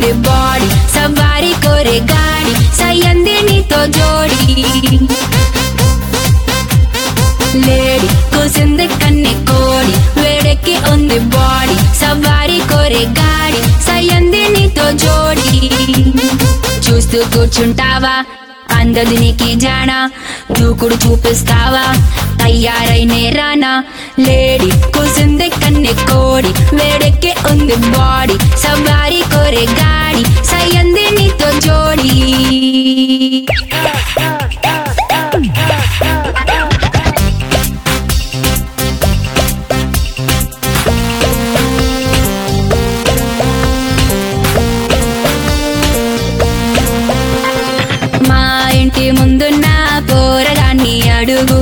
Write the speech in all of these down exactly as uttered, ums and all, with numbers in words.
ఉంది బాడీ సవారీ కోరే గాడి సయ్యంది నీతో జోడి లేడి కూసింది కన్నె కోడి వేడెక్కి ఉంది బాడీ సవారీ కోరే గాడి సయ్యంది నీతో జోడి చూస్తూ కూర్చుంటావా అందది నీకి జానా దూకుడు చూపిస్తావా తయారైనే రానా లేడి కూసింది కన్నె కోడి వేడెక్కి ఉంది బాడీ సవారీ కోరే గాడి సయ్యంది నీతో జోడి మా ఇంటి ముందున్న పోరగాన్ని అడుగు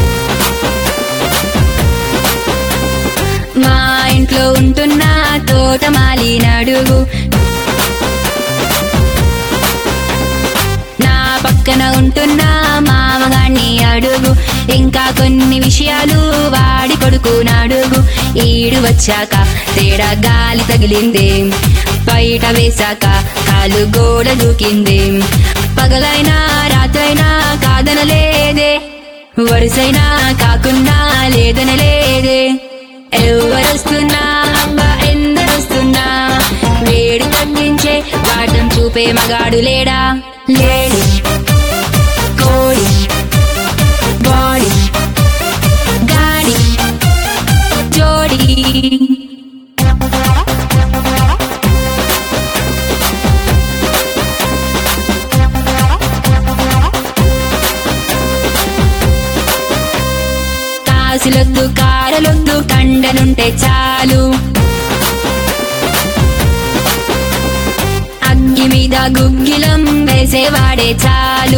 మా ఇంట్లో ఉంటున్న తోటమాలిని అడుగు నా పక్కన ఉంటున్న మామగాన్ని అడుగు ఇంకా కొన్ని విషయాలు వాడి కొడుకునడుగు ఈడు వచ్చాక తేడా గాలి తగిలిందే బయట వేశాక కాలు గోడ దూకింది పగలైనా రాత్రైనా కాదనలేదే వరుసైనా కాకున్నా లేదనలేదే ఎవరొస్తున్నా అబ్బా ఎందరొస్తున్నా వేడి తగ్గించే వాటం చూపే మగాడు లేడా లేడి కోడి బాడీ గాడి జోడి కాసులొద్దు కారలొద్దు కండనుంటే చాలు అగ్గి మీద గుగ్గిలం వేసేవాడే చాలు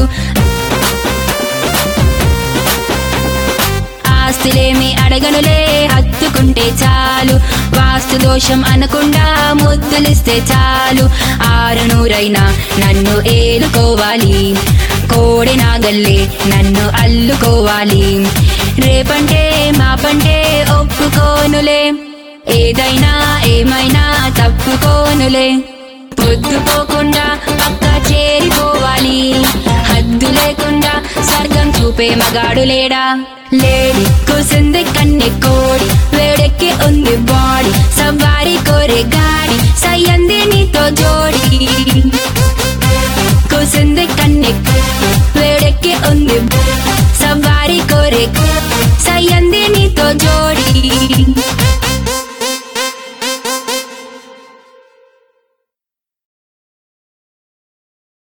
ఆస్తులేమి అడగనులే హత్తుకుంటే చాలు వాస్తు దోషం అనకుండా ముద్దులిస్తే చాలు ఆరు నూరైనా నన్ను ఏలుకోవాలి కోడి నాగల్లే నన్ను అల్లుకోవాలి రేపంటే మాపంటే ఒప్పుకోనులే ఏదైనా ఏమైనా తప్పుకోనులే పొద్దుపోకుండా పక్క చేరిపోవాలి హద్దు లేకుండా స్వర్గం చూపే మగాడు లేడా లేడి కూసింది కన్నె కోడి వేడెక్కి ఉంది బాడీ సవారీ కోరే గాడి సయ్యంది నీతో జోడి